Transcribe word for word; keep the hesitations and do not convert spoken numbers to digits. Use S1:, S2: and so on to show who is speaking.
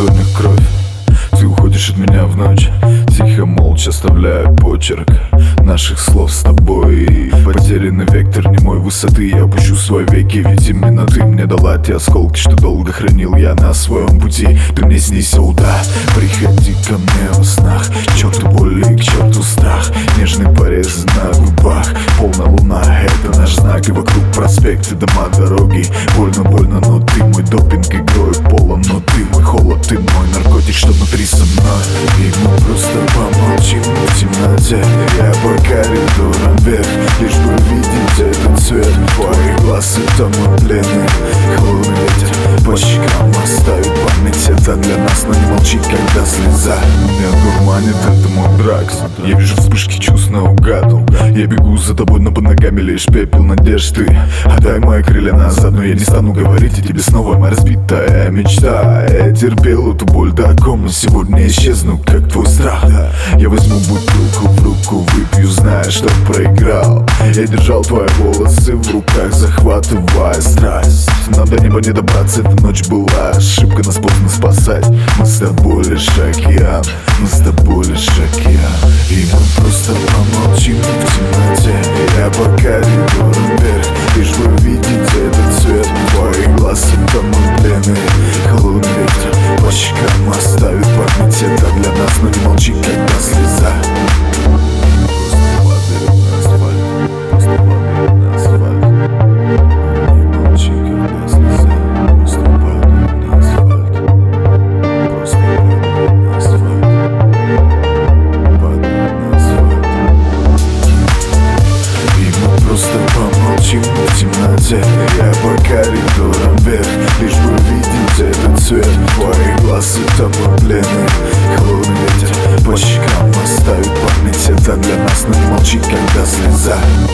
S1: ладонях кровь. Ты уходишь от меня в ночь, тихо, молча оставляя почерк наших слов с тобой. Потерянный вектор немой высоты, я опущу свои веки, ведь именно ты мне дала те осколки, что долго хранил я на своем пути. Ты мне снись, да, приходи ко мне во снах. К черту боли, к черту страх, нежный порез на губах. Полная луна, это наш знак, и вокруг проспекты, дома, дороги. Больно, больно, но ты мой допинг, игрой полон, но ты мой холод, ты мой наркотик, что внутри со мной. И мы просто помолчим в темноте, я по коридорам вверх, лишь бы видеть этот цвет твоих глаз. Это мой пленный холодный ветер по щекам оставит память. Это для нас, но не молчи, когда слеза меня дурманит. Это мой дракс, я вижу вспышки чувств наугад. Я бегу за тобой, но под ногами лишь пепел надежды. Отдай мои крылья назад, но я не стану говорить о тебе снова. Моя разбитая мечта, я терпел эту боль до ком, но сегодня исчезну, как твой страх. Я возьму бутылку в руку, выпью, зная, что проиграл. Я держал твои волосы в руках, захватывая страсть. Нам до неба не добраться, эта ночь была ошибка, нас поздно спасать. Мы с тобой лишь океан, мы с тобой лишь океан. И мы просто помолчим в темноте, я по коридорам вверх, лишь бы видеть этот цвет твоих глаз. Это мой пленный холодный ветер по щекам оставит память. Это для нас, но не молчи, когда слеза в темноте, я по коридорам вверх, лишь бы видеть этот цвет твоих глаз. Это мой пленный холодный ветер по щекам оставит память. Это для нас, но не молчи, когда слеза